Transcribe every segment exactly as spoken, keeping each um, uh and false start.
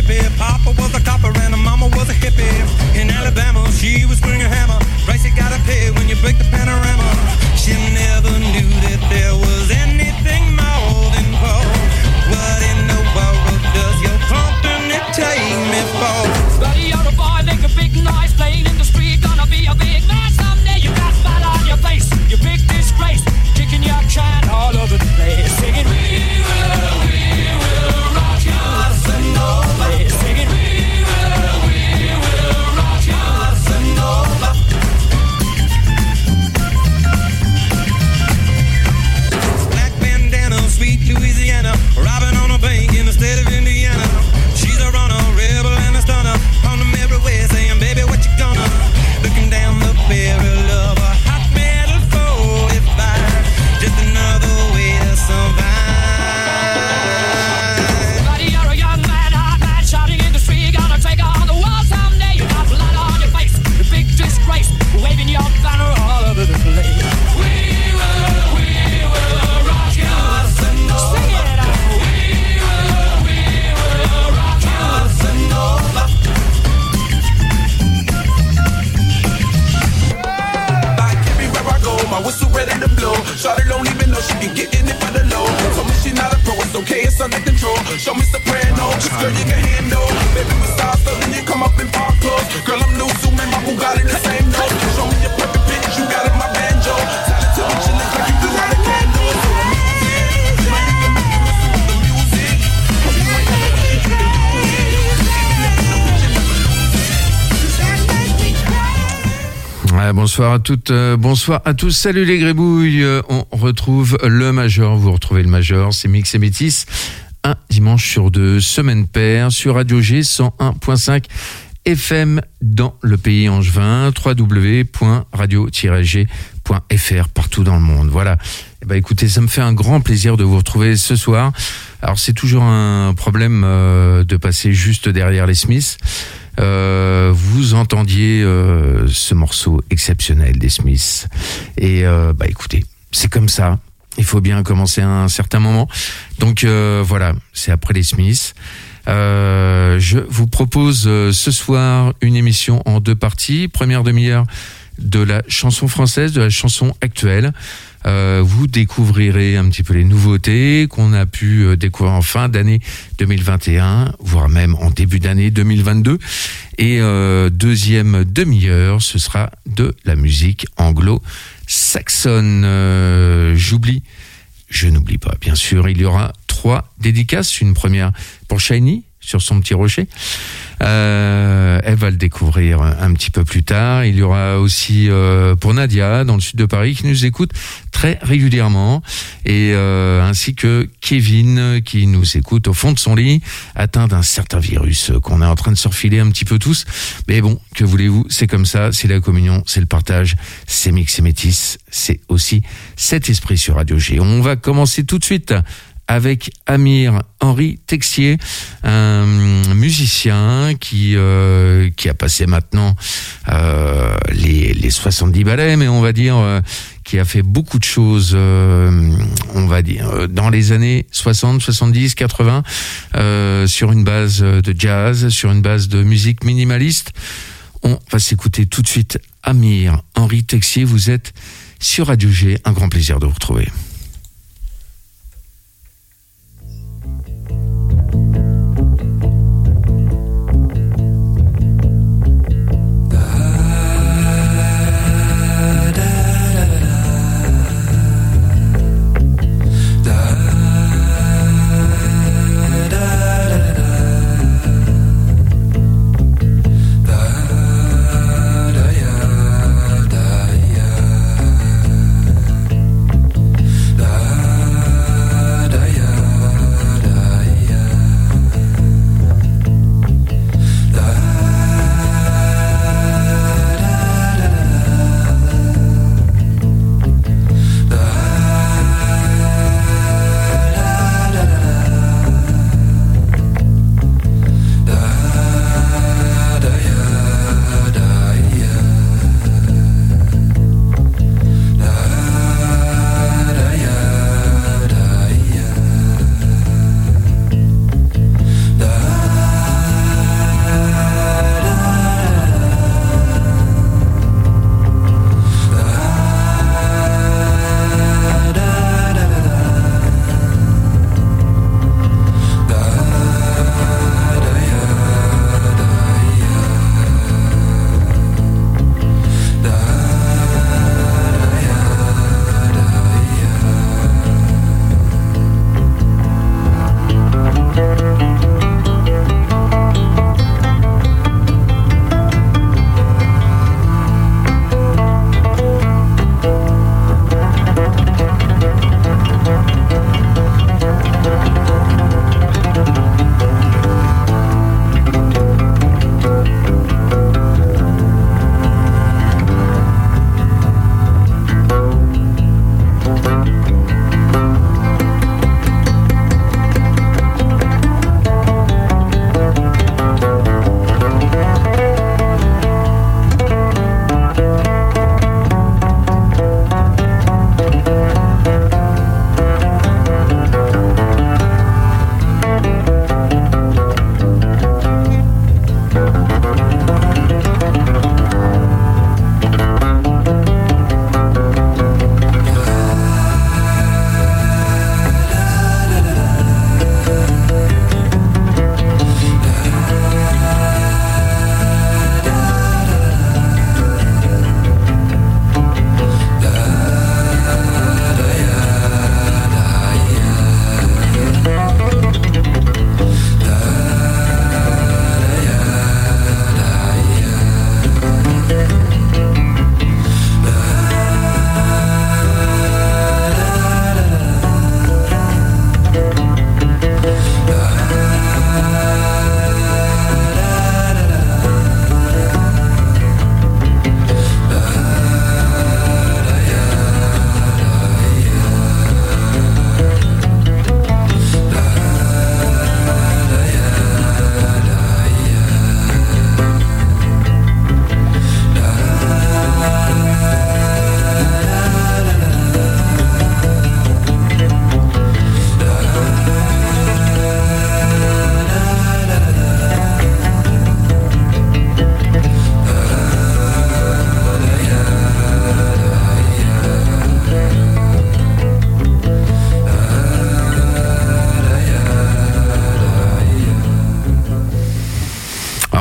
Mississippi. Papa was a copper and her mama was a hippie. In Alabama, she was swinging a hammer. Price you gotta pay when you break the panorama. She never knew that there was anything more than gold. What in the world does your company take me for? Buddy, you're a boy, make a big noise, playing in the street, gonna be a big man someday. You got fat on your face, you big disgrace, kicking your can all over the place, singing we will, we will rock you, Casanova. Singing we will, we will rock you, Casanova. Black bandana, sweet Louisiana, robbing on a bank in the state of Indiana. She's a runner, rebel and a stunner, on them everywhere saying, baby, what you gonna? Looking down the barrel of a hot metal forty-five, just another way to survive. Buddy, you're a young man, hot man, shouting in the street, gonna take on the world someday. You got blood on your face, the big disgrace, waving your banner all over the place. We will, we will rock you, Casanova. Sing it out. We will, we will rock you, Casanova. Like everywhere I go, my whistle ready to blow. Shawty don't even know she can get in it for the low. Told me she not a pro, it's okay, it's under control. Show me soprano, cause girl you can handle. Baby we start so then you come up in park clothes. Girl I'm new, so man, my Bugatti the same note. Show me your perfect pitch, you got it, my banjo. Tell it to me, chill it like you do on the candle. So I'm music, now you can make me whistle with the music. Hope you ain't never what you do. Ouais, bonsoir à toutes, euh, bonsoir à tous, salut les grébouilles, euh, on retrouve le Major, vous retrouvez le Major, c'est Mix et Métis, un dimanche sur deux, semaine paire, sur Radio G cent un virgule cinq F M dans le pays angevin, w w w point radio tiret g point f r partout dans le monde, voilà. Eh ben, écoutez, ça me fait un grand plaisir de vous retrouver ce soir. Alors c'est toujours un problème euh, de passer juste derrière les Smiths. Euh, vous entendiez euh, ce morceau exceptionnel des Smiths et euh, bah écoutez, c'est comme ça, il faut bien commencer à un certain moment, donc euh, voilà, c'est après les Smiths. Euh, je vous propose euh, ce soir une émission en deux parties. Première demi-heure de la chanson française, de la chanson actuelle. Euh, vous découvrirez un petit peu les nouveautés qu'on a pu euh, découvrir en fin d'année deux mille vingt et un, voire même en début d'année deux mille vingt-deux. Et euh, deuxième demi-heure, ce sera de la musique anglo-saxonne. Euh, j'oublie, je n'oublie pas, bien sûr, il y aura trois dédicaces. Une première pour Shiny, sur son petit rocher. Euh, elle va le découvrir un petit peu plus tard. Il y aura aussi euh, pour Nadia dans le sud de Paris qui nous écoute très régulièrement et euh, ainsi que Kevin qui nous écoute au fond de son lit, atteint d'un certain virus qu'on est en train de se refiler un petit peu tous. Mais bon, que voulez-vous, c'est comme ça, c'est la communion, c'est le partage, c'est Mix et Métis, c'est aussi cet esprit sur Radio G. On va commencer tout de suite avec Amir Henri Texier, un musicien qui euh, qui a passé maintenant euh, les les soixante-dix ballets, mais on va dire euh, qui a fait beaucoup de choses, euh, on va dire dans les années soixante, soixante-dix, quatre-vingts, euh, sur une base de jazz, sur une base de musique minimaliste. On va s'écouter tout de suite Amir Henri Texier. Vous êtes sur Radio G, un grand plaisir de vous retrouver.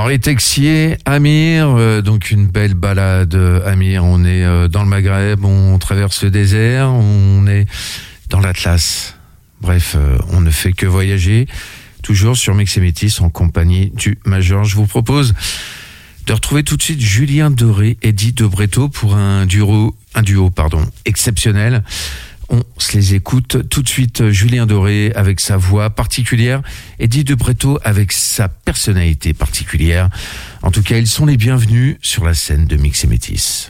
Henri Texier, Amir, euh, donc une belle balade. Amir, on est euh, dans le Maghreb, on traverse le désert, on est dans l'Atlas. Bref, euh, on ne fait que voyager. Toujours sur Mix et Métis en compagnie du Major. Je vous propose de retrouver tout de suite Julien Doré et Eddie De Bretto pour un duo, un duo pardon, exceptionnel. On se les écoute tout de suite. Julien Doré avec sa voix particulière, Eddie De Bretto avec sa personnalité particulière. En tout cas, ils sont les bienvenus sur la scène de Mix et Métis.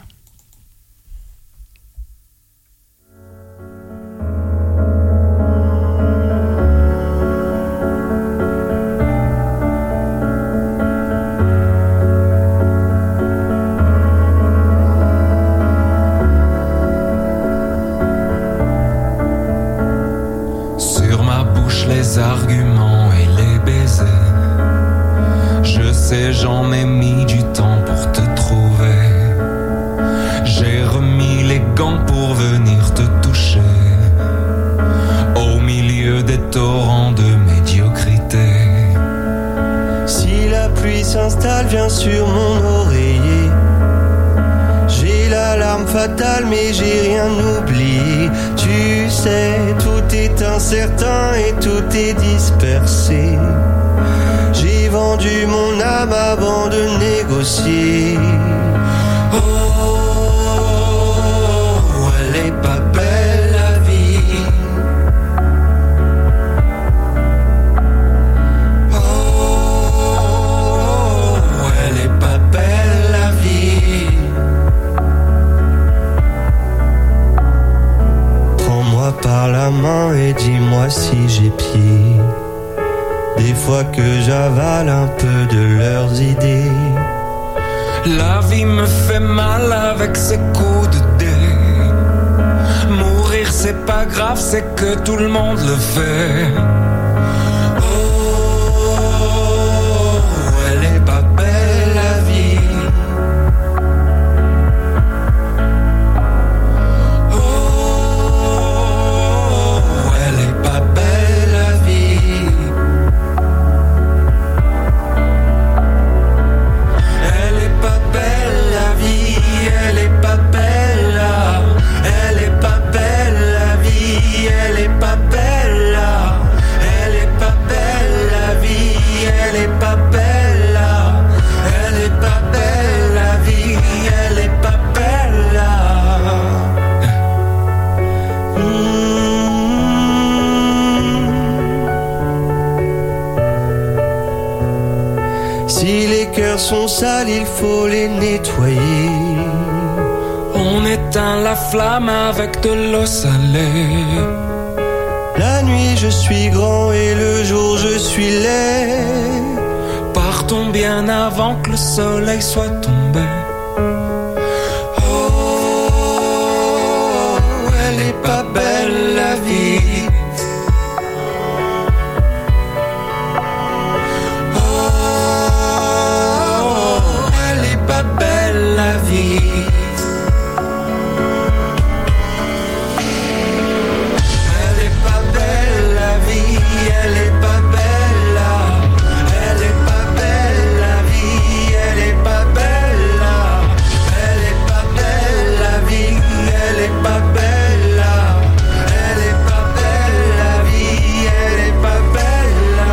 Les arguments et les baisers, je sais j'en ai mis du temps pour te trouver. J'ai remis les gants pour venir te toucher, au milieu des torrents de médiocrité. Si la pluie s'installe, viens sur mon oreiller. J'ai l'alarme fatale mais j'ai rien oublié. Tu sais, tout est incertain et tout est dispersé. J'ai vendu mon âme avant de négocier. Oh, elle est pas belle la vie. Oh, elle est pas belle la vie. Prends-moi par la main et dis-moi si j'ai pied. Des fois que j'avale un peu de leurs idées. La vie me fait mal avec ses coups de dé. Mourir c'est pas grave, c'est que tout le monde le fait. Oh, elle est pas belle la vie. Sont sales, il faut les nettoyer. On éteint la flamme avec de l'eau salée. La nuit je suis grand et le jour je suis laid. Partons bien avant que le soleil soit tombé. Oh, elle est pas belle la vie. La vie. Elle est pas belle la vie, elle est pas belle là. Elle est pas belle la vie, elle est pas belle là. Elle est pas belle la vie, elle est pas belle là. Elle est pas belle la vie, elle est pas belle là.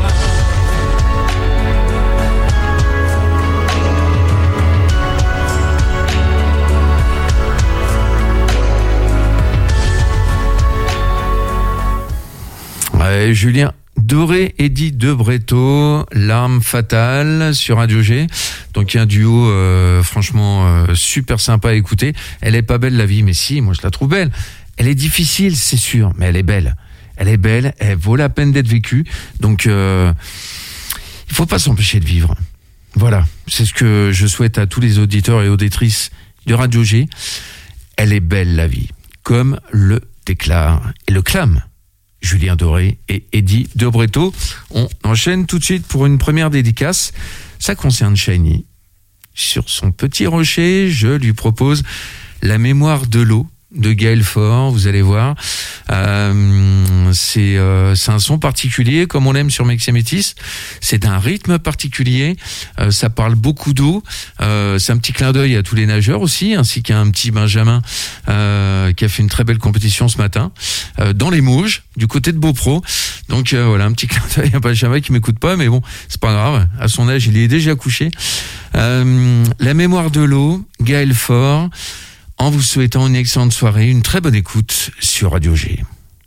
Ouais, Julien Doré, Eddie De Bretto, L'arme fatale sur Radio G. Donc il y a un duo euh, franchement euh, super sympa à écouter. Elle est pas belle la vie, mais si, moi je la trouve belle. Elle est difficile, c'est sûr, mais elle est belle. Elle est belle, elle vaut la peine d'être vécue. Donc euh, il faut pas s'empêcher de vivre. Voilà, c'est ce que je souhaite à tous les auditeurs et auditrices de Radio G. Elle est belle la vie, comme le déclare et le clame Julien Doré et Eddie De Bretto. On enchaîne tout de suite pour une première dédicace. Ça concerne Shiny. Sur son petit rocher, je lui propose La mémoire de l'eau de Gaël Faure. Vous allez voir, euh, c'est euh, c'est un son particulier, comme on l'aime sur Mix et Métis. C'est d'un rythme particulier. Euh, ça parle beaucoup d'eau. Euh, c'est un petit clin d'œil à tous les nageurs aussi, ainsi qu'à un petit Benjamin euh, qui a fait une très belle compétition ce matin euh, dans les Mauges, du côté de Beaupro. Donc euh, voilà, un petit clin d'œil à Benjamin qui m'écoute pas, mais bon, c'est pas grave. À son âge, il est déjà couché. Euh, la mémoire de l'eau, Gaël Faure, en vous souhaitant une excellente soirée, une très bonne écoute sur Radio G.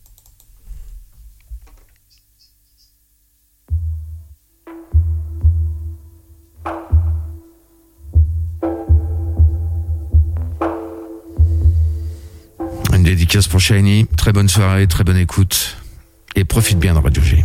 Une dédicace pour Shiny, très bonne soirée, très bonne écoute, et profite bien de Radio G.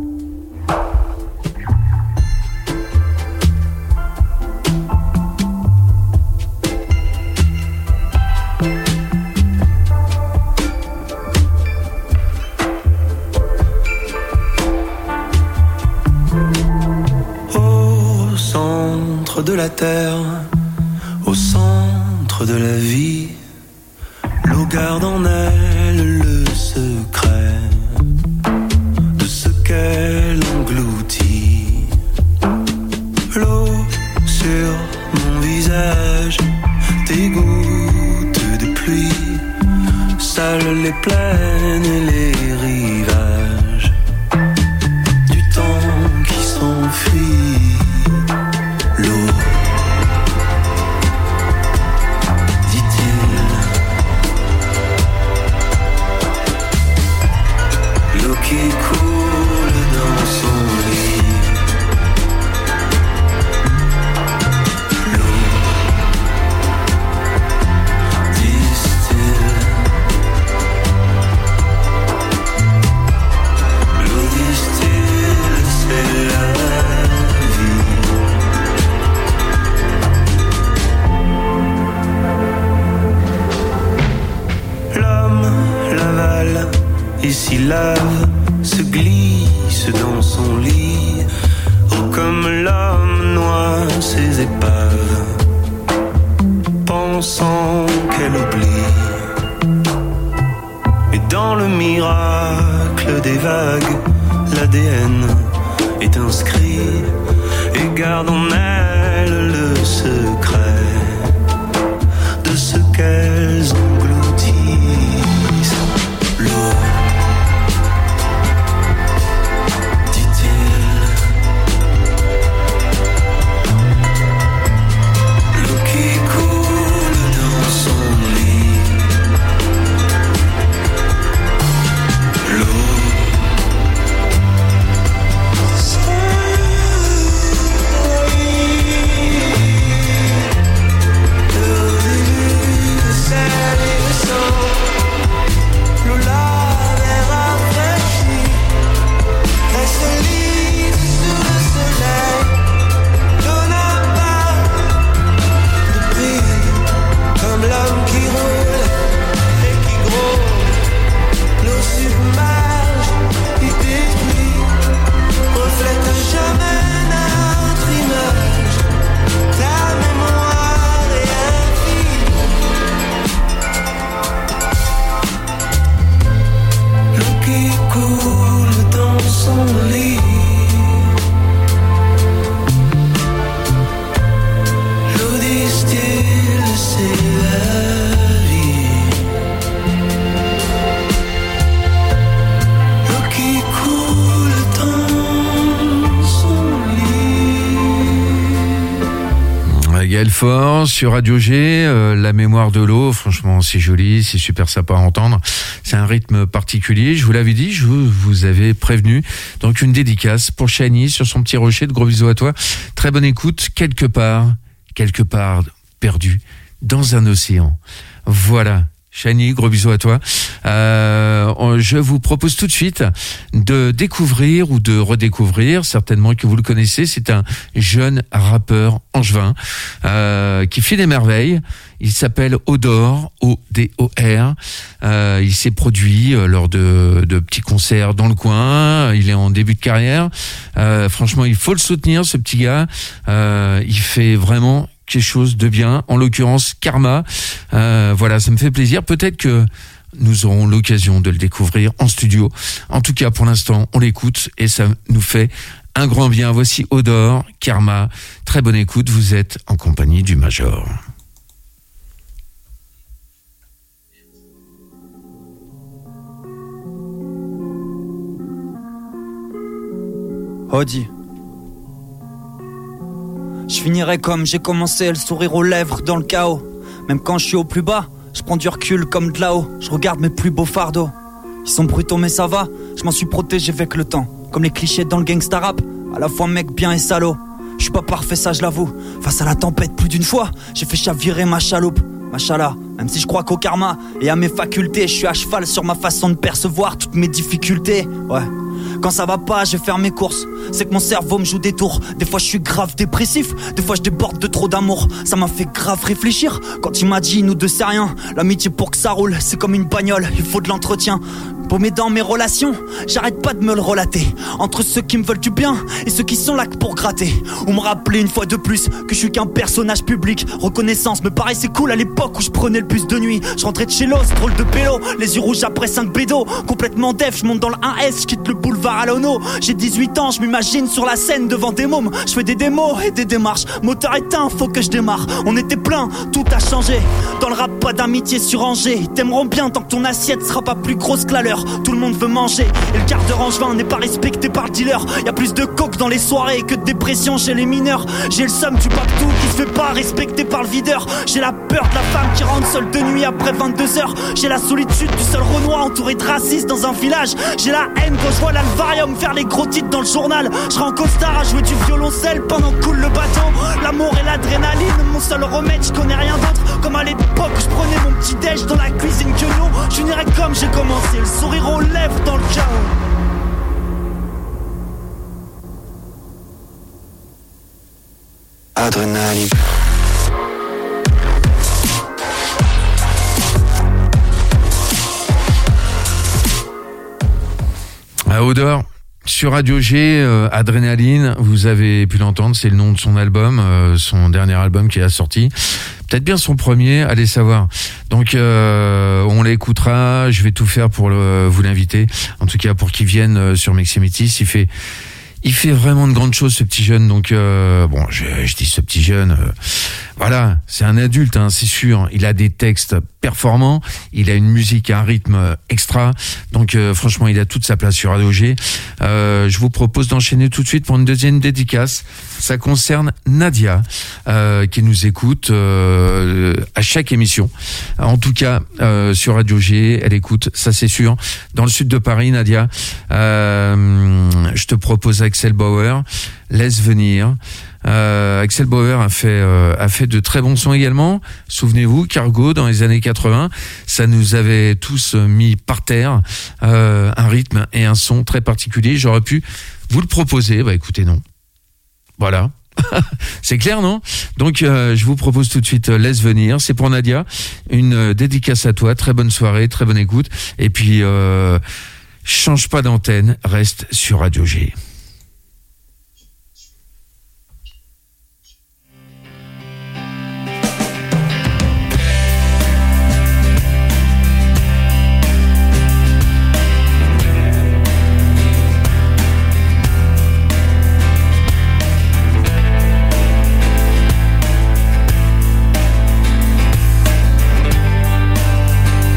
De la terre, au centre de la vie, l'eau garde en elle le secret de ce qu'elle engloutit. L'eau sur mon visage, des gouttes de pluie, sales les plaines et les rivages du temps qui s'enfuit. L'eau, dit-il, l'eau qui coule dans son lit. L'eau, disent-ils, l'eau, disent-ils, c'est la vie. Et s'y lave, se glisse dans son lit, oh, comme l'homme noie ses épaves, pensant qu'elle oublie. Et dans le miracle des vagues, l'A D N est inscrit et garde en elle le secret de ce qu'elles engloutissent. L'eau, Fort sur Radio G, euh, la mémoire de l'eau, franchement c'est joli, c'est super sympa à entendre, c'est un rythme particulier, je vous l'avais dit, je vous, vous avais prévenu, donc une dédicace pour Shani sur son petit rocher, de gros bisous à toi, très bonne écoute, quelque part, quelque part perdu dans un océan, voilà. Shani, gros bisous à toi. Euh, je vous propose tout de suite de découvrir ou de redécouvrir, certainement que vous le connaissez, c'est un jeune rappeur angevin euh, qui fait des merveilles. Il s'appelle Odor, O D O R. Euh, il s'est produit euh, lors de, de petits concerts dans le coin. Il est en début de carrière. Euh, franchement, il faut le soutenir, ce petit gars. Euh, il fait vraiment quelque chose de bien, en l'occurrence Karma. Euh, voilà, ça me fait plaisir. Peut-être que nous aurons l'occasion de le découvrir en studio. En tout cas, pour l'instant, on l'écoute et ça nous fait un grand bien. Voici Odor, Karma. Très bonne écoute, vous êtes en compagnie du Major. Audi. Je finirai comme j'ai commencé, le sourire aux lèvres dans le chaos. Même quand je suis au plus bas, je prends du recul comme de là-haut. Je regarde mes plus beaux fardeaux. Ils sont brutaux mais ça va, je m'en suis protégé avec le temps. Comme les clichés dans le gangsta rap, à la fois mec bien et salaud. Je suis pas parfait, ça je l'avoue. Face à la tempête plus d'une fois, j'ai fait chavirer ma chaloupe. Machallah, même si je crois qu'au karma et à mes facultés, je suis à cheval sur ma façon de percevoir toutes mes difficultés. Ouais. Quand ça va pas, je vais faire mes courses. C'est que mon cerveau me joue des tours. Des fois je suis grave dépressif, des fois je déborde de trop d'amour. Ça m'a fait grave réfléchir quand il m'a dit nous deux c'est rien. L'amitié pour que ça roule, c'est comme une bagnole, il faut de l'entretien. Paumé dans mes relations, j'arrête pas de me le relater. Entre ceux qui me veulent du bien et ceux qui sont là que pour gratter. Ou me rappeler une fois de plus que je suis qu'un personnage public. Reconnaissance me paraissait cool à l'époque où je prenais le bus de nuit. Je rentrais de chez Los, drôle de pélo, les yeux rouges après cinq bédos. Complètement def, je monte dans le un S, je quitte le boulevard à l'Ono. J'ai dix-huit ans, je m'imagine sur la scène devant des mômes. Je fais des démos et des démarches, moteur éteint, faut que je démarre. On était plein, tout a changé. Dans le rap, pas d'amitié sur Angers. Ils t'aimeront bien tant que ton assiette sera pas plus grosse que la leur. Tout le monde veut manger et le quart de rangevin n'est pas respecté par le dealer. Y'a plus de coke dans les soirées que de dépression chez les mineurs. J'ai le somme du Babtou qui se fait pas respecter par le videur. J'ai la peur de la femme qui rentre seule de nuit après vingt-deux heures. J'ai la solitude du seul Renoir entouré de racistes dans un village. J'ai la haine quand je vois l'Alvarium faire les gros titres dans le journal. Je serai en costard à jouer du violoncelle pendant que coule le bâton. L'amour et l'adrénaline, mon seul remède, je connais rien d'autre. Comme à l'époque où je prenais mon petit déj dans la cuisine que non. Je finirai comme j'ai commencé, le sourire aux lèvres dans le chaos. Adrénaline. À Odor, sur Radio G, euh, Adrénaline, vous avez pu l'entendre, c'est le nom de son album, euh, son dernier album qui a sorti. Peut-être bien son premier, allez savoir. Donc euh, on l'écoutera, je vais tout faire pour le, vous l'inviter, en tout cas pour qu'il vienne euh, sur Meximétis. Il fait il fait vraiment de grandes choses ce petit jeune, donc euh, bon je, je dis ce petit jeune, euh, voilà, c'est un adulte, hein, c'est sûr, il a des textes performants, il a une musique, un rythme extra, donc euh, franchement il a toute sa place sur Radio G. Euh, je vous propose d'enchaîner tout de suite pour une deuxième dédicace. Ça concerne Nadia euh, qui nous écoute euh, à chaque émission. En tout cas euh, sur Radio G, elle écoute, ça c'est sûr. Dans le sud de Paris, Nadia, euh, je te propose Axel Bauer, Laisse venir. Euh, Axel Bauer a fait euh, a fait de très bons sons également. Souvenez-vous, Cargo dans les années quatre-vingts, ça nous avait tous mis par terre, euh, un rythme et un son très particulier. J'aurais pu vous le proposer, bah écoutez non. Voilà. C'est clair, non? Donc euh, je vous propose tout de suite euh, Laisse venir, c'est pour Nadia, une euh, dédicace à toi, très bonne soirée, très bonne écoute, et puis euh, change pas d'antenne, reste sur Radio G.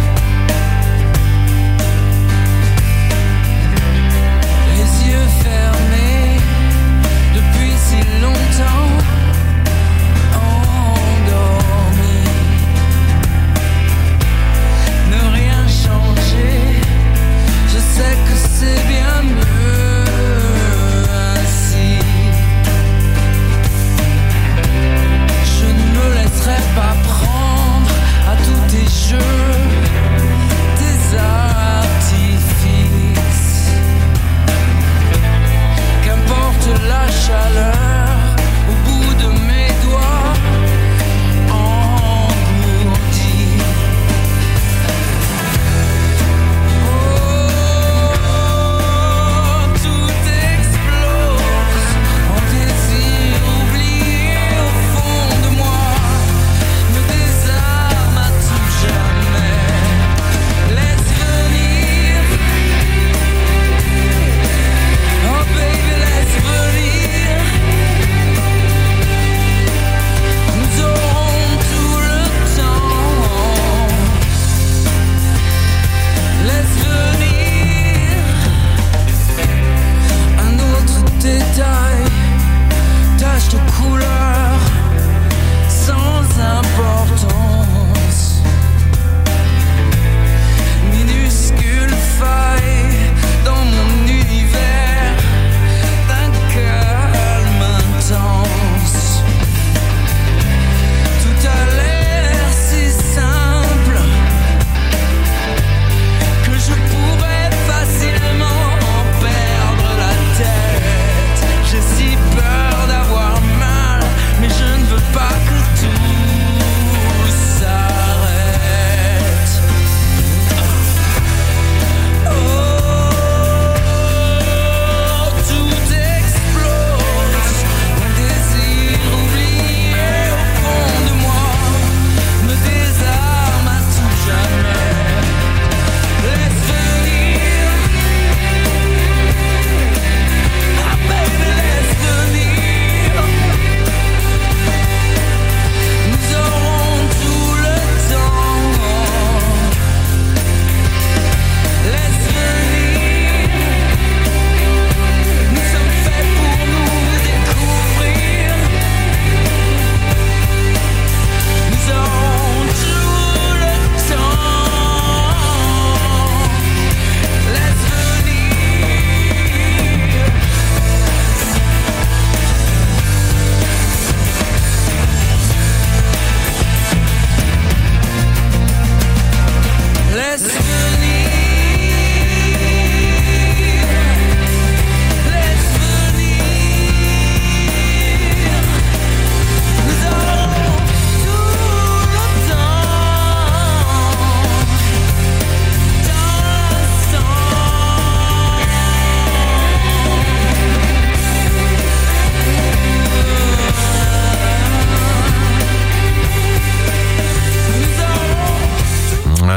Les yeux fermés.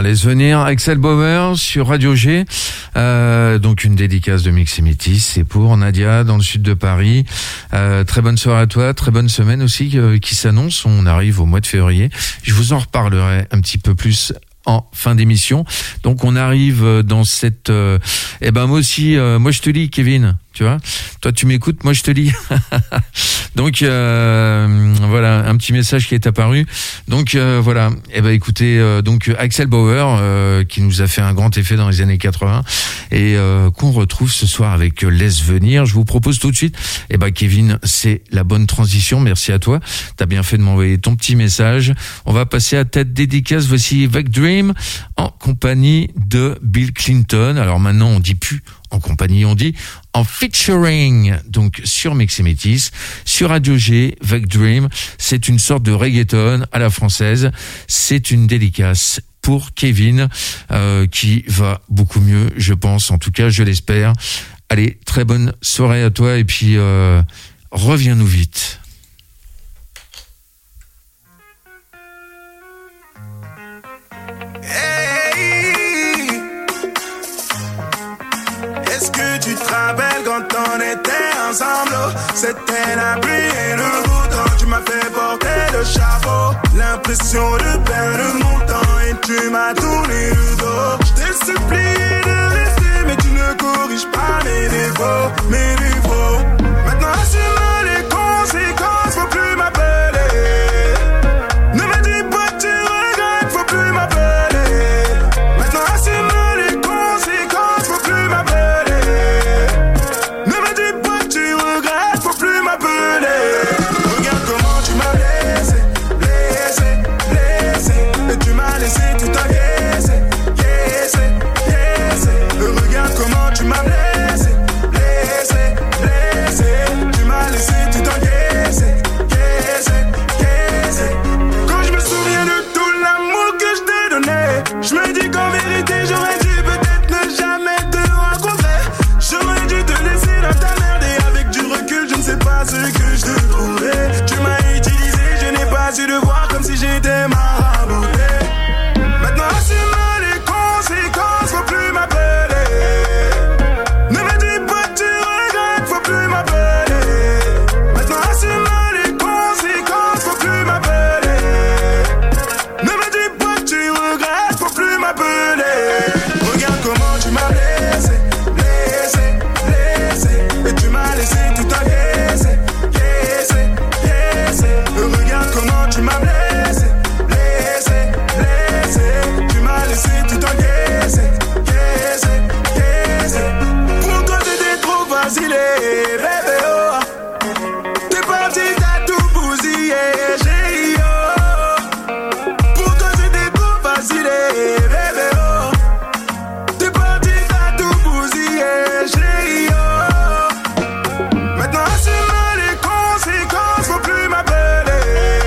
laisse venir Axel Bauer sur Radio G. Euh, donc une dédicace de Mix et Métis, c'est pour Nadia dans le sud de Paris. Euh, très bonne soirée à toi, très bonne semaine aussi euh, qui s'annonce. On arrive au mois de février. Je vous en reparlerai un petit peu plus en fin d'émission. Donc on arrive dans cette... Euh, eh ben moi aussi, euh, moi je te lis Kevin, tu vois. Toi tu m'écoutes, moi je te lis. Donc euh, voilà, un petit message qui est apparu. Donc euh, voilà, eh ben écoutez, euh, donc Axel Bauer euh, qui nous a fait un grand effet dans les années quatre-vingts et euh, qu'on retrouve ce soir avec Laisse venir. Je vous propose tout de suite, eh ben Kevin, c'est la bonne transition. Merci à toi. T'as bien fait de m'envoyer ton petit message. On va passer à tête dédicace. Voici Vec Dream en compagnie de Bill Clinton. Alors maintenant, on dit plus en compagnie, on dit en featuring, donc sur Mix et Métis, sur Radio G, Vec Dream. C'est une sorte de reggaeton à la française. C'est une dédicace pour Kevin, euh, qui va beaucoup mieux, je pense. En tout cas, je l'espère. Allez, très bonne soirée à toi et puis euh, reviens-nous vite. Est-ce que tu te rappelles quand on était ensemble? C'était la pluie et le beau temps. Tu m'as fait porter le chapeau, l'impression de perdre mon temps. Et tu m'as tourné le dos. Je t'ai supplié de rester, mais tu ne corriges pas mes défauts, mes défauts. Maintenant assume les conséquences, faut plus m'appeler. Ne me dis pas que tu regrettes, faut plus m'appeler. Maintenant assume les conséquences, faut plus m'appeler. Regarde comment tu m'as blessé, blessé, blessé. Et tu m'as laissé tout encaissé, caissé, caissé. Regarde comment tu m'as blessé, blessé, blessé. Tu m'as laissé tout encaissé, caissé, caissé. Quand je me souviens de tout l'amour que je t'ai donné, je me dis qu'en vérité j'aurais dû peut-être ne jamais te rencontrer. J'aurais dû te laisser dans ta merde et avec du recul je ne sais pas ce que je te trouvais. Tu m'as utilisé, je n'ai pas su le voir comme si j'étais marabouté. Maintenant assume les conséquences, faut plus m'appeler. Ne me dis pas que tu regrettes, faut plus m'appeler. Maintenant assume les conséquences, faut plus m'appeler. Ne me dis pas que tu regrettes, faut plus m'appeler. Regarde comment tu m'as blessé, blessé, blessé. Et tu m'as laissé tout encaissé, caissé, caissé. Regarde comment tu m'as blessé, blessé, blessé. Tu m'as laissé tout encaissé, caissé, caissé. Pour toi c'était trop facile, bébé oh. T'es parti, t'as tout bousillé, j'ai eu oh. Pour toi c'était trop facile, bébé oh. T'es parti, t'as tout bousillé, j'ai eu oh. Maintenant assume les conséquences, faut plus m'appeler.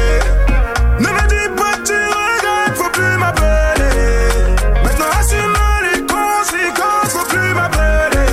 Ne me dis pas que tu regrettes, faut plus m'appeler. Maintenant assume les conséquences, faut plus m'appeler.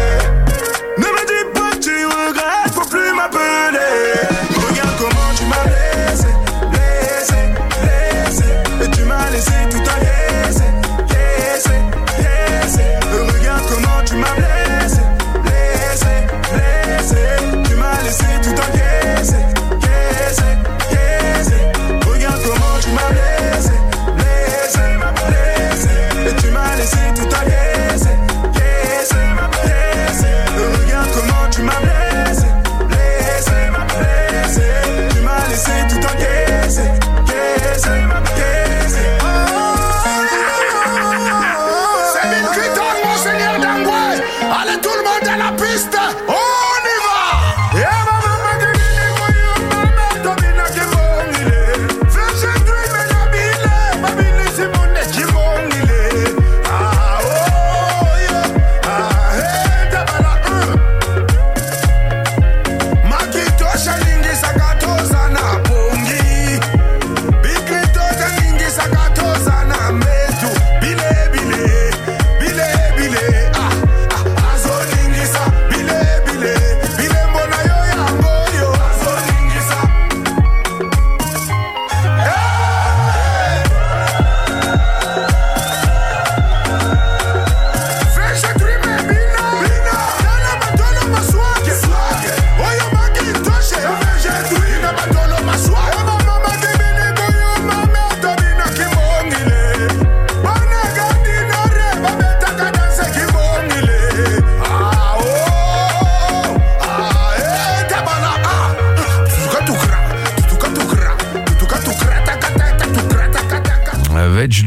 Ne me dis pas que tu regrettes, faut plus m'appeler. Regarde comment tu m'as blessé, blessé, blessé. Et tu m'as laissé tout encaissé, caissé, caissé. Regarde comment tu m'as blessé, blessé, blessé. Tu m'as laissé tout encaissé, caissé, caissé. Regarde comment tu m'as blessé, blessé, blessé. Et tu m'as laissé tout encaissé, caissé, caissé. Regarde comment tu m'as blessé, blessé, blessé. Tu m'as laissé tout encaissé, caissé, caissé. C'est Bill Clinton, mon seigneur d'Angoué. Allez tout le monde à la piste. On y va. Yeah, maman, qui dit que maman domine qui bonile. Flash and dream et la bille, ma bille c'est mon nez qui bonile. Ah oh yeah, ah hey tabala un. Makito shalingi sakatoza na pongi. Bill Clinton shalingi sakatoza na metu. Bile bile, bile bile, ah ah azolingisa bile bile.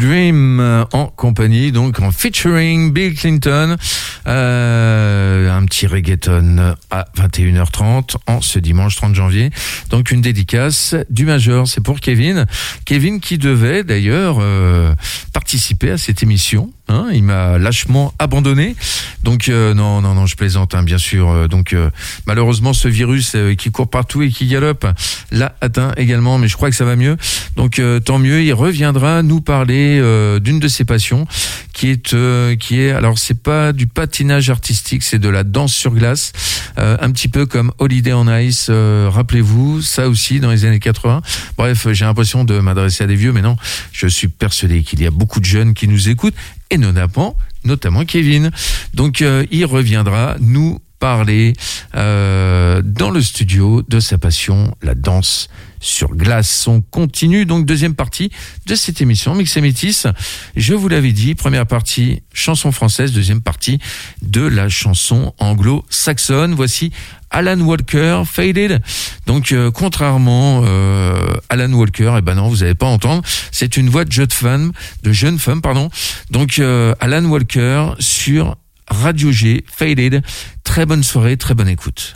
Dream euh, en compagnie, donc en featuring Bill Clinton, euh, un petit reggaeton à vingt et une heures trente en ce dimanche trente janvier. Donc une dédicace du Major, c'est pour Kevin. Kevin qui devait d'ailleurs euh, participer à cette émission. Hein, il m'a lâchement abandonné. Donc euh, non, non, non, je plaisante, hein, bien sûr. Euh, donc euh, malheureusement, ce virus euh, qui court partout et qui galope l'a atteint également, mais je crois que ça va mieux. Donc euh, tant mieux. Il reviendra nous parler euh, d'une de ses passions, qui est, euh, qui est, alors c'est pas du patinage artistique, c'est de la danse sur glace, euh, un petit peu comme Holiday on Ice. Euh, rappelez-vous, ça aussi dans les années quatre-vingts. Bref, j'ai l'impression de m'adresser à des vieux, mais non, je suis persuadé qu'il y a beaucoup de jeunes qui nous écoutent. Et notamment, notamment Kevin. Donc, euh, il reviendra nous parler euh, dans le studio de sa passion, la danse sur glace. On continue donc deuxième partie de cette émission Mix et Métis. Je vous l'avais dit, première partie chanson française, deuxième partie de la chanson anglo-saxonne. Voici Alan Walker, Faded. Donc euh, contrairement euh, Alan Walker, eh ben non, vous n'allez pas entendre. C'est une voix de jeune femme, de jeune femme, pardon. Donc euh, Alan Walker sur Radio G, Faded. Très bonne soirée, très bonne écoute.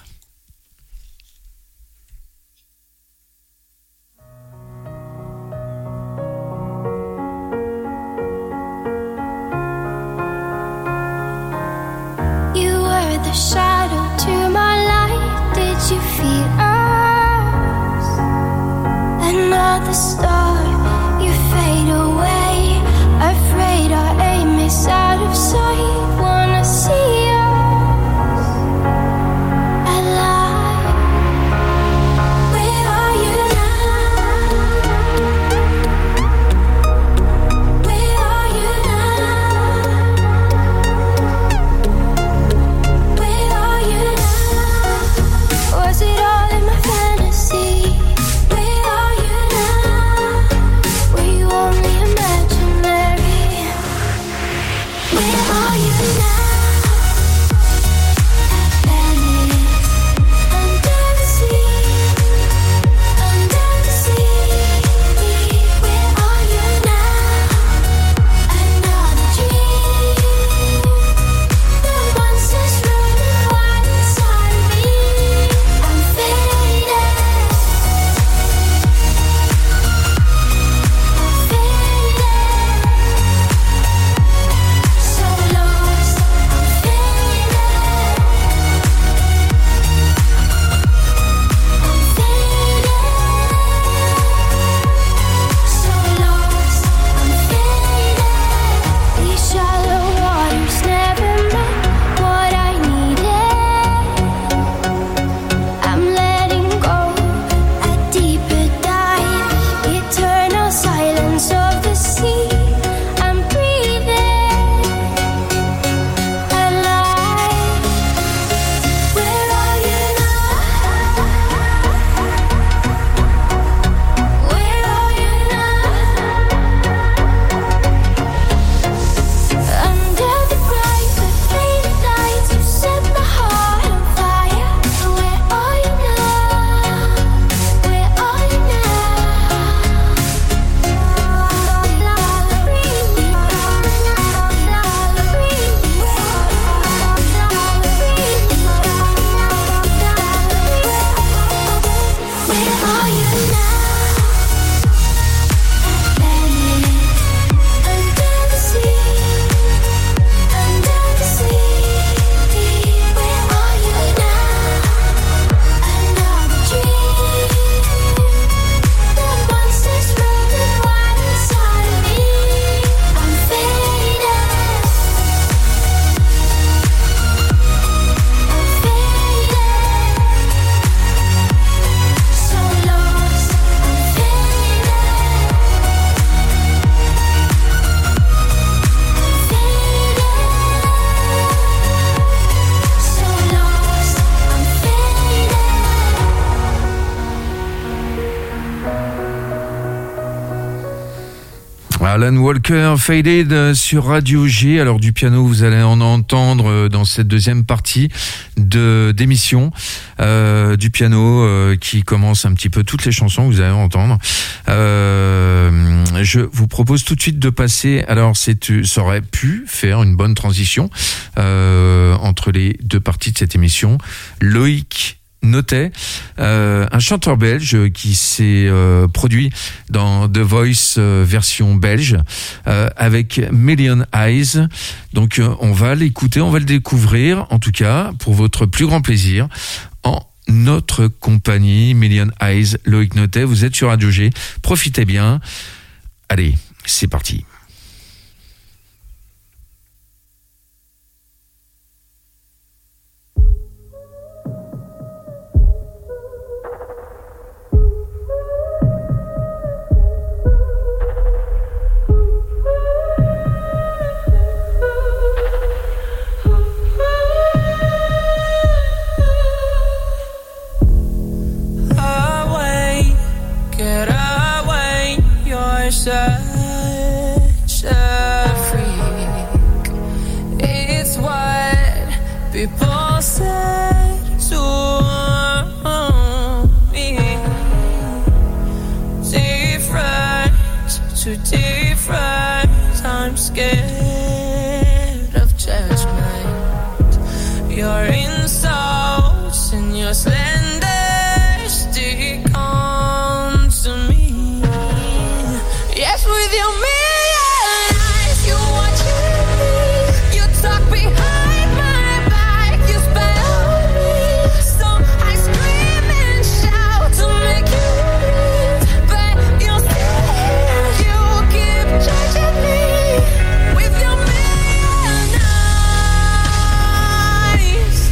You were the shadow to my light. Did you feel us? Another star, you fade away. Afraid our aim is out of sight. Wanna see us alive. Where are you now? Where are you now? Where are you now? Was it all in my fantasy? Where are you now? Alan Walker, Faded sur Radio G. Alors du piano, vous allez en entendre dans cette deuxième partie de d'émission. Euh, du piano euh, qui commence un petit peu toutes les chansons que vous allez entendre. Euh, je vous propose tout de suite de passer. Alors c'est, ça aurait pu faire une bonne transition euh, entre les deux parties de cette émission. Loïc Notet, euh, un chanteur belge qui s'est euh, produit dans The Voice euh, version belge euh, avec Million Eyes. Donc euh, on va l'écouter, on va le découvrir, en tout cas pour votre plus grand plaisir, en notre compagnie. Million Eyes, Loïc Notet, vous êtes sur Radio G, profitez bien. Allez, c'est parti. Such a freak. It's what people say to me. Different to different. I'm scared of judgment. Your insults and your slander stick on to me. Yes, with your million eyes, you watching me. You talk behind my back, you spy on me. So I scream and shout to make you leave, but you're still here. You keep judging me with your million eyes.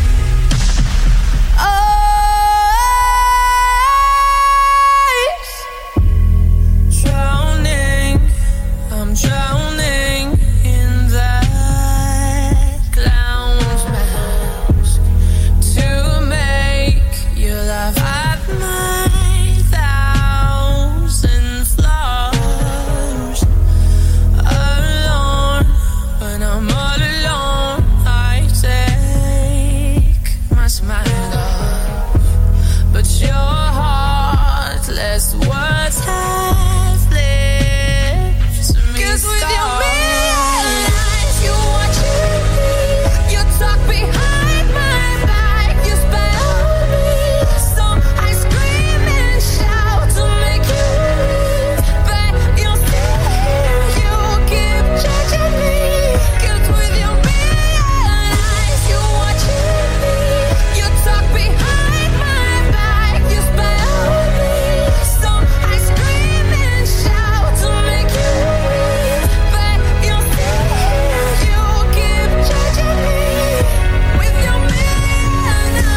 Eyes. Drowning. I'm drowning in that clown's mask to make you laugh at my thousand flaws. Alone, when I'm all alone, I take my smile off, but your heartless words have left me. Cause with your million eyes, you watching me. You talk behind my back, you spy on me. So I scream and shout to make you leave, but you're still here. You keep judging me. Cause with your million eyes, you watching me. You talk behind my back, you spy on me. So I scream and shout to make you leave, but you're still here. You keep judging me with your million eyes.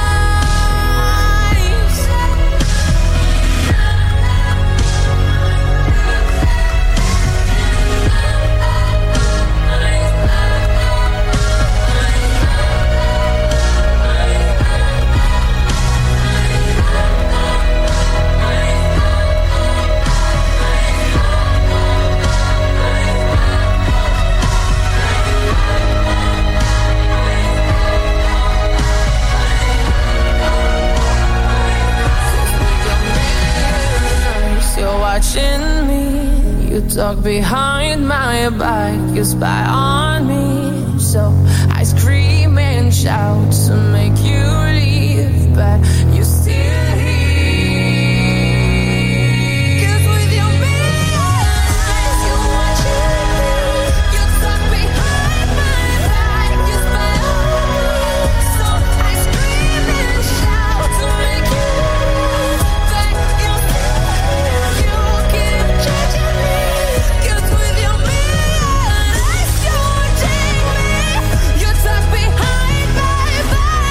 You're watching me. You talk behind my back, you spy on me. So I scream and shout to make you leave, but you're still here. Cause with your million eyes, you watching me. You talk behind my back, you spy on me. So I scream and shout to make you leave, but you're still here. You keep judging me. Cause with your million eyes, you watching me. You talk behind my back.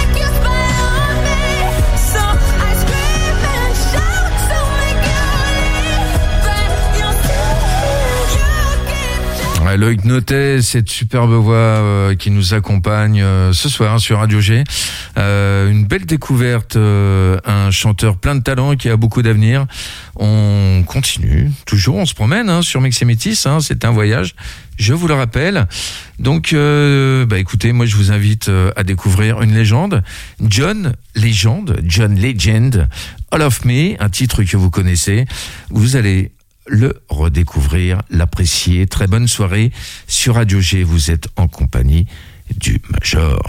Ah, Loïc Notet, cette superbe voix euh, qui nous accompagne euh, ce soir sur Radio G. Euh, une belle découverte, euh, un chanteur plein de talent qui a beaucoup d'avenir. On continue, toujours, on se promène hein, sur Mix et Métis, hein, c'est un voyage, je vous le rappelle. Donc, euh, bah écoutez, moi je vous invite euh, à découvrir une légende, John Legend, John Legend, All of Me, un titre que vous connaissez. Vous allez le redécouvrir, l'apprécier. Très bonne soirée sur Radio G. Vous êtes en compagnie du Major.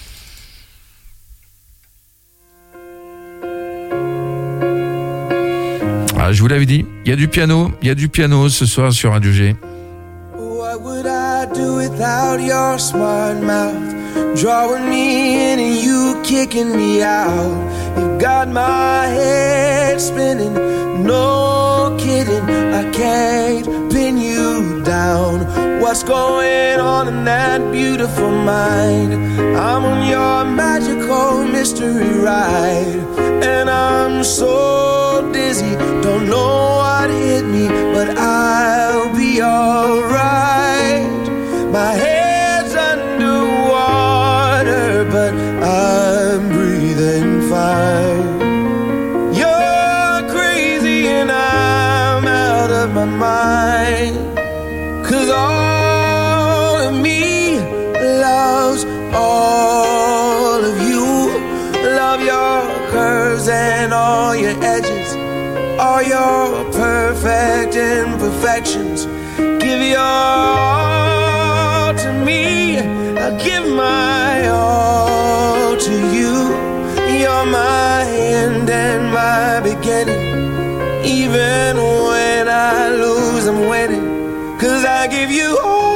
Ah, je vous l'avais dit, il y a du piano, il y a du piano ce soir sur Radio G. What would I do without your smart mouth? Drawing me in and you kicking me out. You got my head spinning, no kidding. I can't pin you down. What's going on in that beautiful mind? I'm on your magical mystery ride, and I'm so dizzy, don't know what hit me, but I'll be alright. My head's underwater, but I'm breathing fine. You're crazy and I'm out of my mind, 'cause all of me loves all of you. Love your curves and all your edges, all your perfect imperfections. Give your all to me, I'll give my all to you. You're my end and my beginning. Even when I lose, I'm winning, 'cause I give you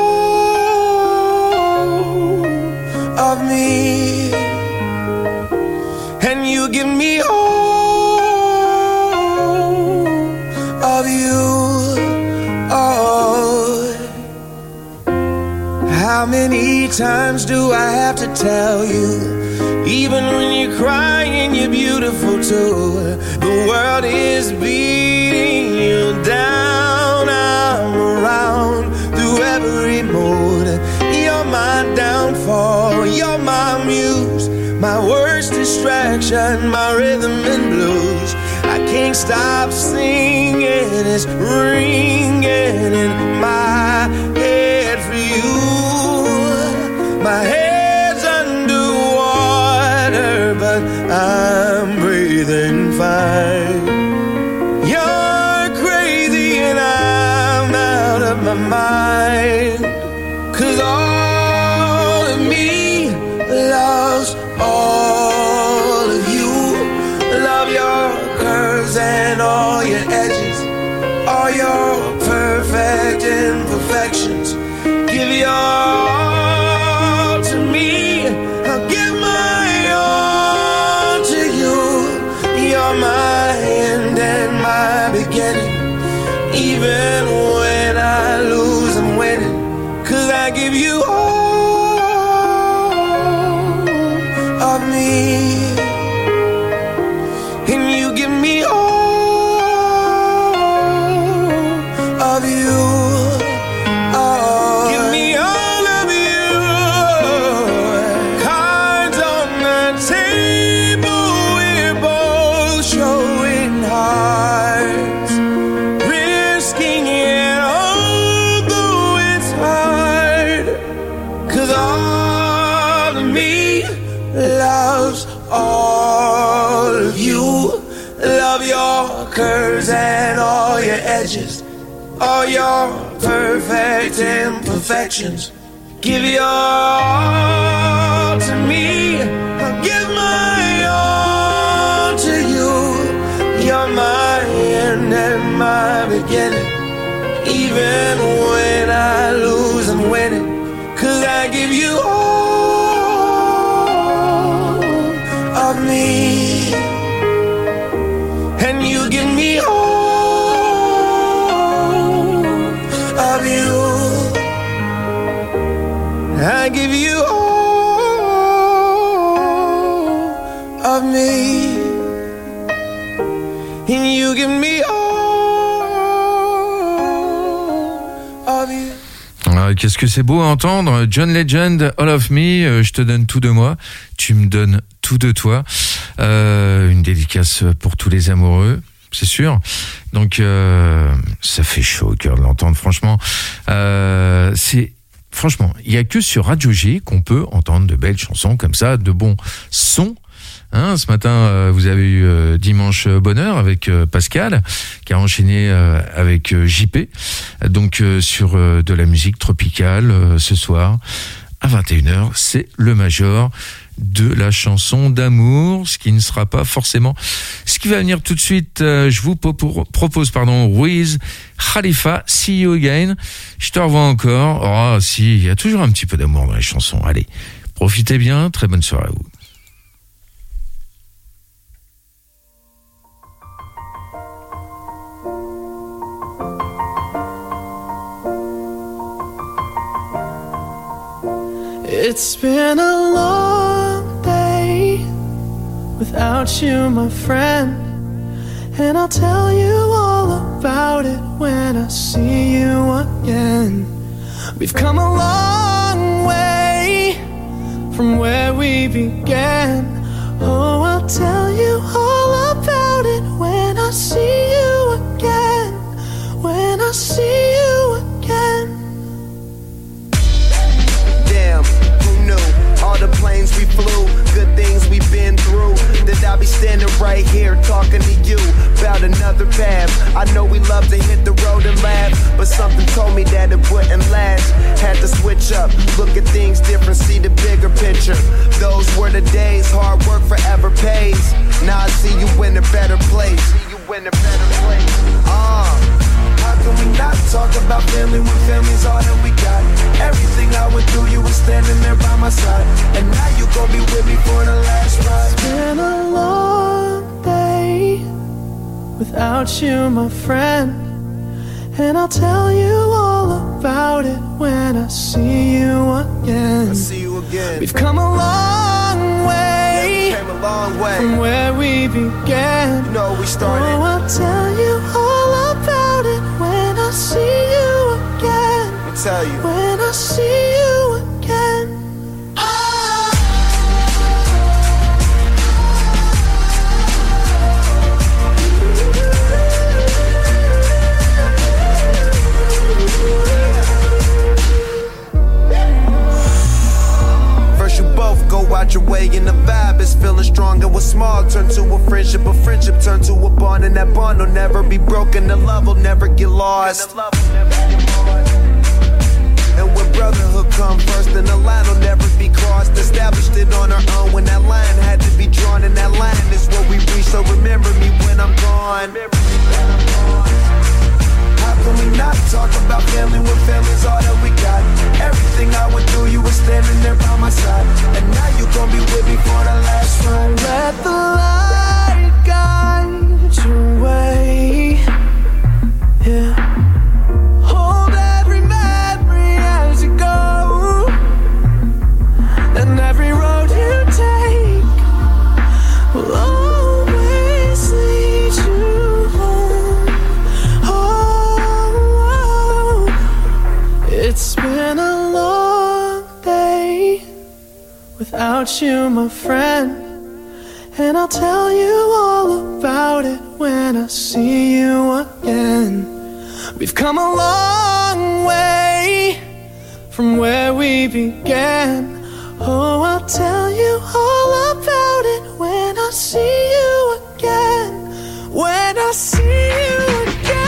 all of me, and you give me all of you. Oh, how many times do I have to tell you? Even when you're crying, you're beautiful too. The world is beating you down. I'm around through every mood. You're my downfall, you're my muse, my worst distraction, my rhythm and blues. I can't stop singing, it's ringing in my head for you. My head's underwater, but I'm breathing fine. You're crazy and I'm out of my mind, 'cause all of me loves all of you. Love your curves and all your edges, all your perfect imperfections. Give your all to me, I'll give my all to you. You're my end and my beginning. Even when I lose, I'm winning, 'cause I give you all of me, and you give me all of you. Oh, give me all of you. Cards on the table, we're both showing hearts, risking it although it's hard, 'cause all of me loves all of you. Love your curves and all your edges, all your perfect imperfections. Give your all to me, I'll give my all to you. You're my end and my beginning. Even when I lose, I'm winning, 'cause I give you all of me, and you give me all of you. I give you all of me, and you give me all of you. Ah, qu'est-ce que c'est beau à entendre. John Legend, All of Me, euh, je te donne tout de moi, tu me donnes tout de toi. Euh, une dédicace pour tous les amoureux, c'est sûr. Donc, euh, ça fait chaud au cœur de l'entendre, franchement. Euh, c'est, franchement, il y a que sur Radio G qu'on peut entendre de belles chansons comme ça, de bons sons. Hein, ce matin, euh, vous avez eu euh, Dimanche Bonheur avec euh, Pascal, qui a enchaîné euh, avec euh, J P. Donc, euh, sur euh, de la musique tropicale, euh, ce soir, à vingt et une heures, c'est le Major de la chanson d'amour, ce qui ne sera pas forcément ce qui va venir tout de suite. Euh, je vous po- propose, pardon, Wiz Khalifa, See You Again. Je te revois encore. Oh, si, il y a toujours un petit peu d'amour dans les chansons. Allez, profitez bien. Très bonne soirée à vous. It's been a long day without you, my friend, and I'll tell you all about it when I see you again. We've come a long way from where we began. Oh, I'll tell you all about it when I see you again, when I see you again. Damn, who knew? All the planes we flew, good things we've been through. That I'll be standing right here talking to you about another path. I know we love to hit the road and laugh, but something told me that it wouldn't last. Had to switch up, look at things different, see the bigger picture. Those were the days, hard work forever pays. Now I see you in a better place. See you in a better place. Ah. Uh. How can we not talk about family when family's all that we got? Everything I went through, you were standing there by my side, and now you gon' be with me for the last ride. It's been a long day without you, my friend, and I'll tell you all about it when I see you again. I see you again. We've come a long way, yeah, we came a long way from where we began. You know we started. Oh, I'll tell you all about it when I see you again. Let me tell you. When I see you again. First you both go out your way and the vibe is feeling strong. And what's small turn to a friendship, a friendship turn to a bond, and that bond will never be broken, the love will never get lost. And when brotherhood come first, then the line will never be crossed. Established it on our own when that line had to be drawn, and that line is what we reach. So remember me when I'm gone. How can we not talk about family when family's all that we got? Everything I went through, you were standing there by my side, and now you gon' be with me for the last ride. Let the light guide your way. Yeah. Hold every memory as you go, and every road you take will always lead you home. Oh, it's been a long day without you, my friend, and I'll tell you all about it when I see you again. We've come a long way from where we began. Oh, I'll tell you all about it when I see you again. When I see you again.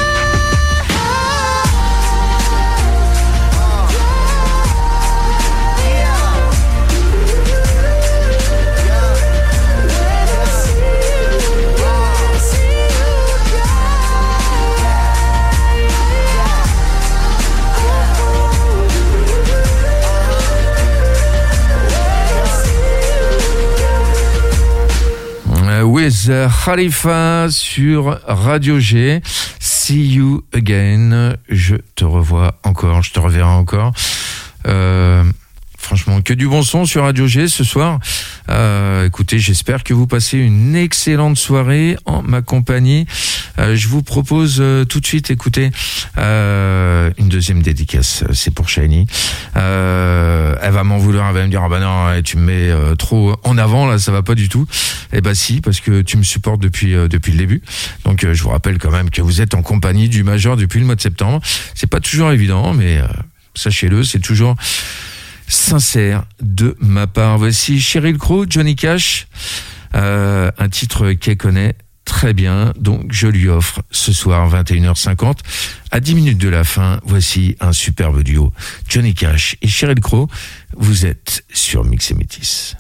Wiz Khalifa sur Radio G. See you again. Je te revois encore, je te reverrai encore. Euh, franchement, que du bon son sur Radio G ce soir. Euh, écoutez, j'espère que vous passez une excellente soirée en ma compagnie. Euh, je vous propose euh, tout de suite, écoutez, euh, une deuxième dédicace. C'est pour Shiny. Euh, elle va m'en vouloir, elle va me dire, ah bah non, tu me mets euh, trop en avant, là, ça va pas du tout. Eh bah si, parce que tu me supportes depuis euh, depuis le début. Donc euh, je vous rappelle quand même que vous êtes en compagnie du Major depuis le mois de septembre. C'est pas toujours évident, mais euh, sachez-le, c'est toujours sincère de ma part. Voici Sheryl Crow, Johnny Cash, euh, un titre qu'elle connaît très bien, donc je lui offre ce soir vingt et une heures cinquante, à dix minutes de la fin. Voici un superbe duo, Johnny Cash et Sheryl Crow. Vous êtes sur Mix et Métis.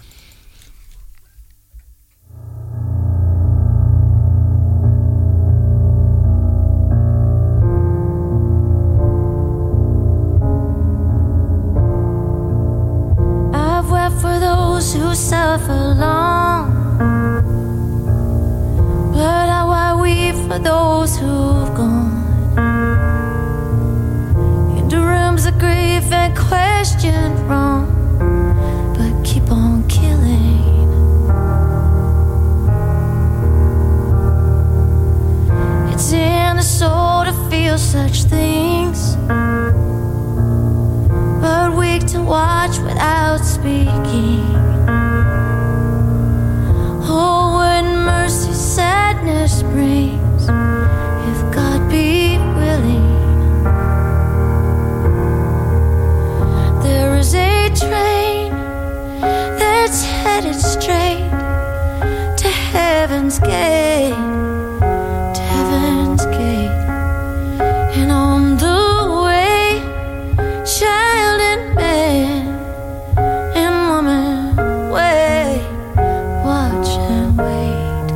For those who suffer long, but how I weep for those who've gone into rooms of grief and questioned wrong, but keep on killing. It's in the soul to feel such things, but weak to watch without speaking. Oh, what mercy sadness brings, if God be willing. There is a train that's headed straight to heaven's gate, to heaven's gate, and on the way, child and man and woman, wait, watch and wait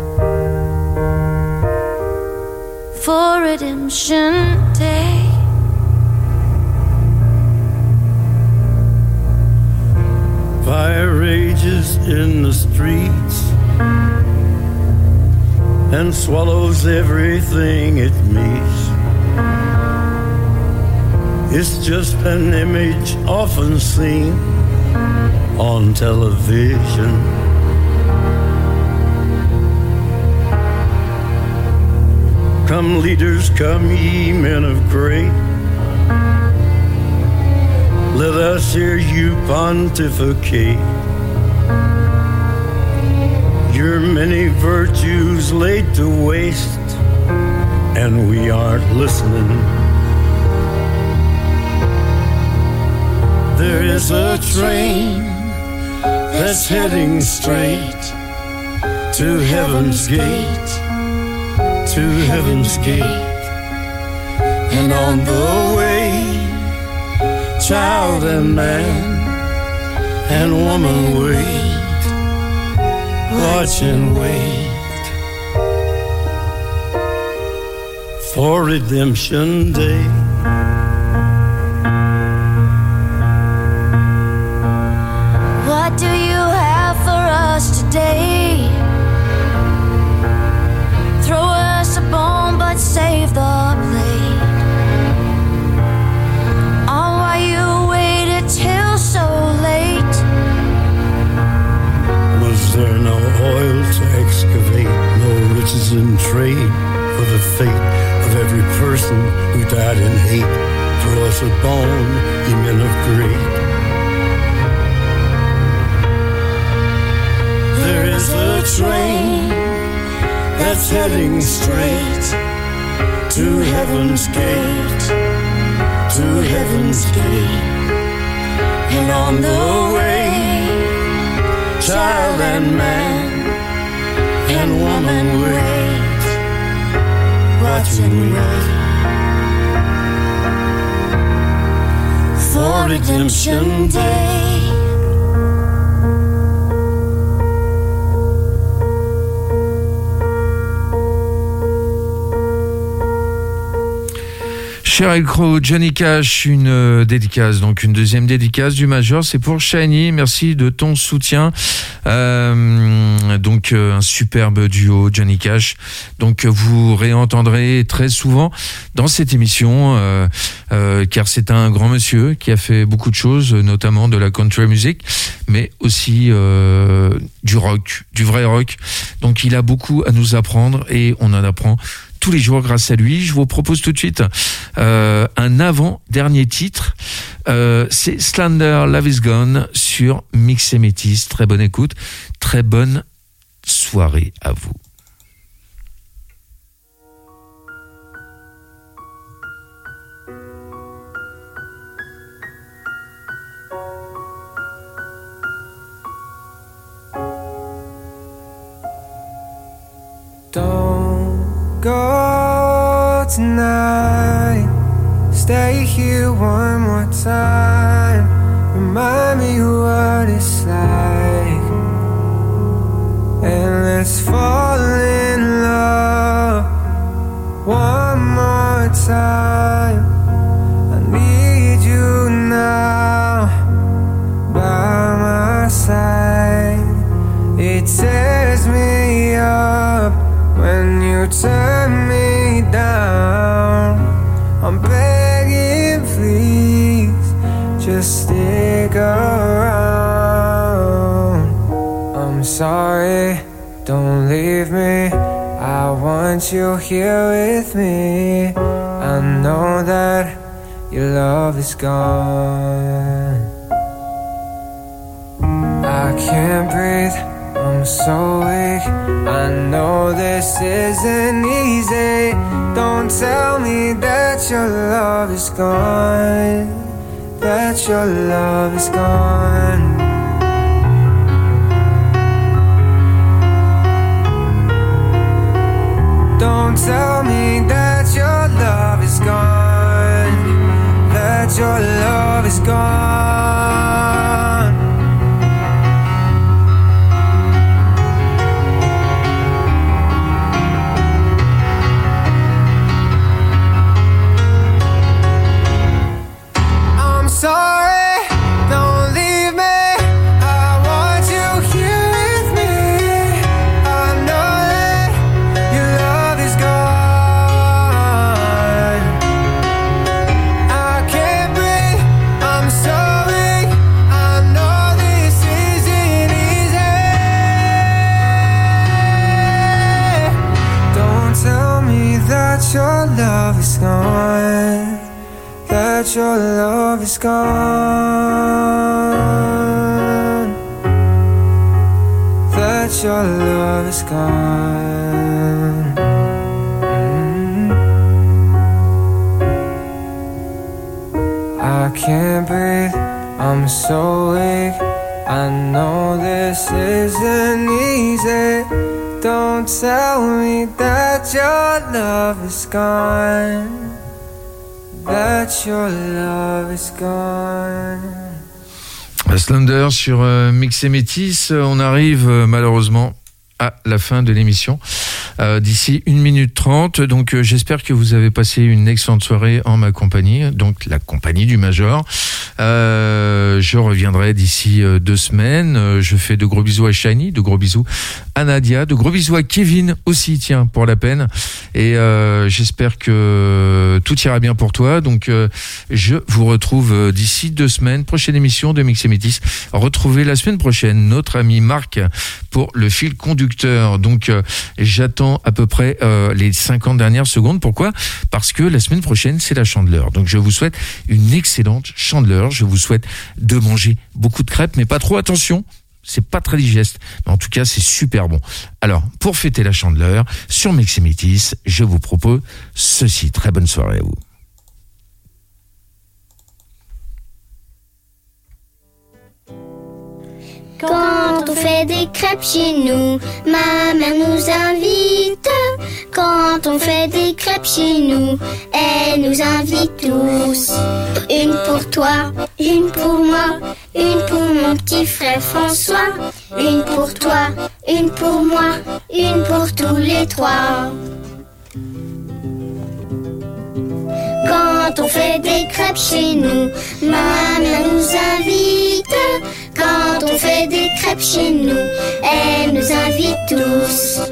for redemption day. Fire rages in the streets and swallows everything it meets. It's just an image often seen on television. Come leaders, come ye men of great, let us hear you pontificate your many virtues laid to waste, and we aren't listening. There is a train that's heading straight to heaven's gate, to heaven's gate, and on the way, child and man and woman wait, watch and wait for redemption day. What do you have for us today? Throw us a bone but save the blade. Oh, why you waited till so late? Was there no oil to excavate, no riches in trade for the fate of every person who died in hate? Throw us a bone, ye men of great. There is a train that's heading straight to heaven's gate, to heaven's gate, and on the way, child and man and woman wait, watch and wait for redemption day. Sheryl Crow, Johnny Cash, une euh, dédicace, donc une deuxième dédicace du Major, c'est pour Shiny, merci de ton soutien. Euh, donc euh, un superbe duo, Johnny Cash, donc vous réentendrez très souvent dans cette émission, euh, euh, car c'est un grand monsieur qui a fait beaucoup de choses, notamment de la country music, mais aussi euh, du rock, du vrai rock, donc il a beaucoup à nous apprendre et on en apprend tous les jours grâce à lui. Je vous propose tout de suite euh, un avant-dernier titre. Euh, c'est Slender, Love is Gone sur Mix et Métis. Très bonne écoute, très bonne soirée à vous. Go tonight, stay here one more time. Remind me what it's like, and let's fall in love one more time. I need you now by my side. It tears me up when you turn me down. I'm begging, please, just stick around. I'm sorry, don't leave me. I want you here with me. I know that your love is gone. I can't breathe, I'm so weak. I know this isn't easy. Don't tell me that your love is gone, that your love is gone. Don't tell me that your love is gone, that your love is gone. Sorry, don't leave me. I want you here with me. I know that your love is gone. I can't breathe, I'm so weak. I know this isn't easy. Don't tell me that your love is gone, that your love is gone, that your love is gone. Mm-hmm. I can't breathe, I'm so weak. I know this isn't easy. Don't tell me that your love is gone, that your love is gone. Slender sur euh, Mix et Métis. On arrive euh, malheureusement à la fin de l'émission. Euh, d'ici une minute trente. Donc euh, j'espère que vous avez passé une excellente soirée en ma compagnie, donc la compagnie du Major. Euh, je reviendrai d'ici euh, deux semaines. Euh, je fais de gros bisous à Shiny, de gros bisous à Nadia, de gros bisous à Kevin aussi, tiens, pour la peine. Et euh, j'espère que tout ira bien pour toi. Donc euh, je vous retrouve euh, d'ici deux semaines. Prochaine émission de Mix et Métis. Retrouvez la semaine prochaine notre ami Marc pour le fil conducteur. Donc euh, j'attends à peu près euh, les cinquante dernières secondes. Pourquoi ? Parce que la semaine prochaine, c'est la Chandeleur. Donc je vous souhaite une excellente Chandeleur. Je vous souhaite de manger beaucoup de crêpes, mais pas trop, attention, c'est pas très digeste. Mais en tout cas, c'est super bon. Alors, pour fêter la Chandeleur, sur Mix et Métis, je vous propose ceci. Très bonne soirée à vous. Quand on fait des crêpes chez nous, ma mère nous invite. Quand on fait des crêpes chez nous, elle nous invite tous. Une pour toi, une pour moi, une pour mon petit frère François. Une pour toi, une pour moi, une pour tous les trois. quand on fait des crêpes chez nous. Ma mère nous invite quand on fait des crêpes chez nous. Elle nous invite tous.